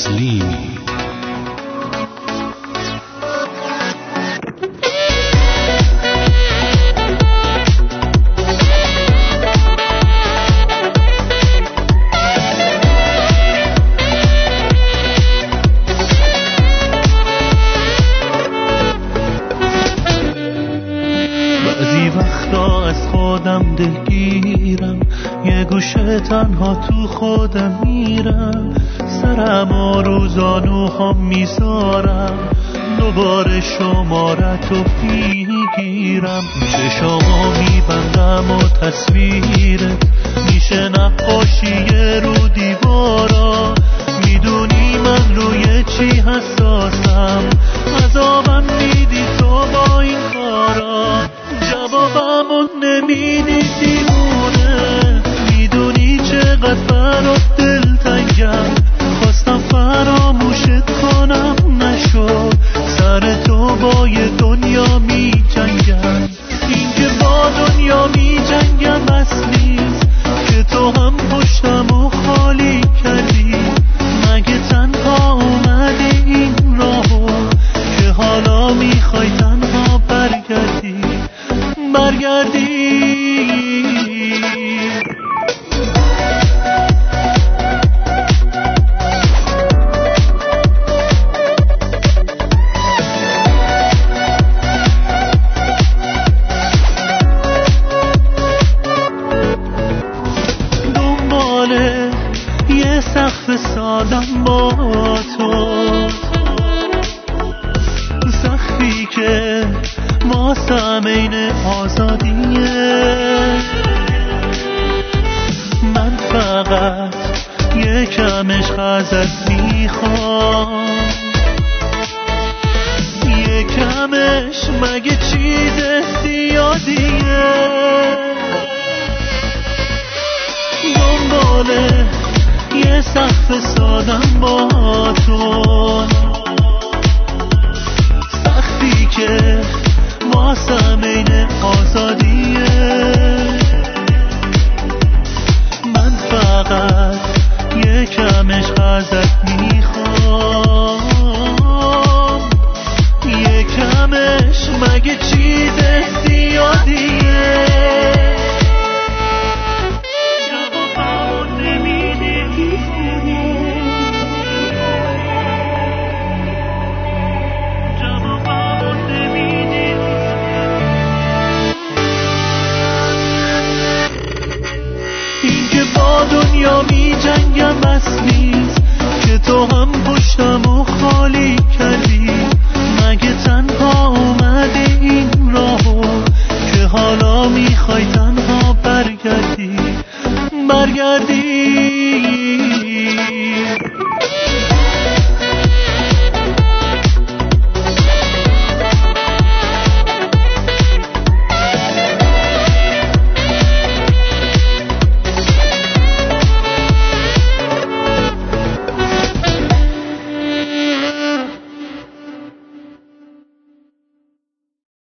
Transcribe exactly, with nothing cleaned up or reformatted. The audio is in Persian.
تسلیمی. بعضی وقتا از خودم دلگیرم، یه گوشه تنها تو خودم میرم، سرم و روزانوهام میذارم، دوباره شمارتو میگیرم، چشامو میبندم و تصویرت میشه نقاشی رو دیوارا، میدونی من روی چی حساسم، عذابم میدی تو با این کارا، جوابمو نمیدی دیوونه، میدونی چقدر برات دلتنگم، خواستم فراموشت کنم نشد، سر تو با یه دنیا می جنگم، این که با دنیا می جنگم بس نیست که تو هم پشتمو خالی کردی، مگه تنها اومدی این راهو که حالا میخوای تنها برگردی برگردی. دنباله یه سقف سادم با تو، سقفی که واسم این آزادیه، من فقط یکم عشق ازت میخوام، یکمش مگه چیز زیادیه، دنباله یه سقف سادم با تو، سقفی که واسم این آزادیه، من فقط یکم عشق ازت میخوام، یکمش مگه چیز زیادیه، جوابمو نمیدی جوابمو نمیدی، این که با دنیا می جنگم بس نیست که تو هم پشتمو خالی کردی، مگه تنها اومدی این راهو که حالا میخوای تنها برگردی برگردی.